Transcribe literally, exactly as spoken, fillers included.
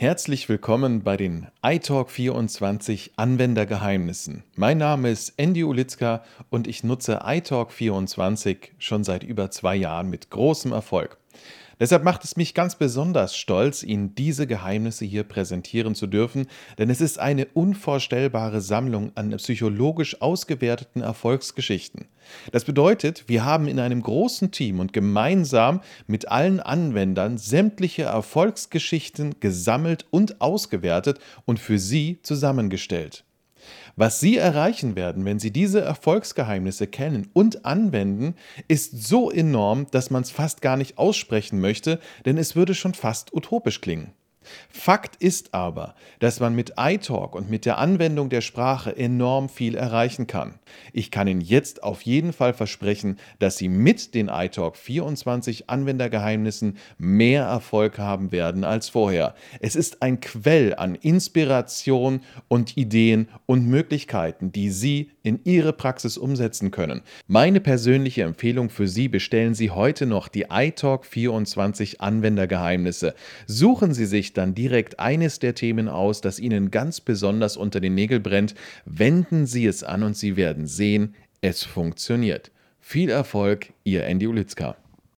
Herzlich willkommen bei den iTalk vierundzwanzig Anwendergeheimnissen. Mein Name ist Andy Ulitzka und ich nutze iTalk vierundzwanzig schon seit über zwei Jahren mit großem Erfolg. Deshalb macht es mich ganz besonders stolz, Ihnen diese Geheimnisse hier präsentieren zu dürfen, denn es ist eine unvorstellbare Sammlung an psychologisch ausgewerteten Erfolgsgeschichten. Das bedeutet, wir haben in einem großen Team und gemeinsam mit allen Anwendern sämtliche Erfolgsgeschichten gesammelt und ausgewertet und für Sie zusammengestellt. Was Sie erreichen werden, wenn Sie diese Erfolgsgeheimnisse kennen und anwenden, ist so enorm, dass man es fast gar nicht aussprechen möchte, denn es würde schon fast utopisch klingen. Fakt ist aber, dass man mit iTalk und mit der Anwendung der Sprache enorm viel erreichen kann. Ich kann Ihnen jetzt auf jeden Fall versprechen, dass Sie mit den iTalk vierundzwanzig Anwendergeheimnissen mehr Erfolg haben werden als vorher. Es ist ein Quell an Inspiration und Ideen und Möglichkeiten, die Sie in Ihre Praxis umsetzen können. Meine persönliche Empfehlung für Sie: bestellen Sie heute noch die iTalk vierundzwanzig Anwendergeheimnisse. Suchen Sie sich dann direkt eines der Themen aus, das Ihnen ganz besonders unter den Nägeln brennt. Wenden Sie es an und Sie werden sehen, es funktioniert. Viel Erfolg, Ihr Andy Ulitzka.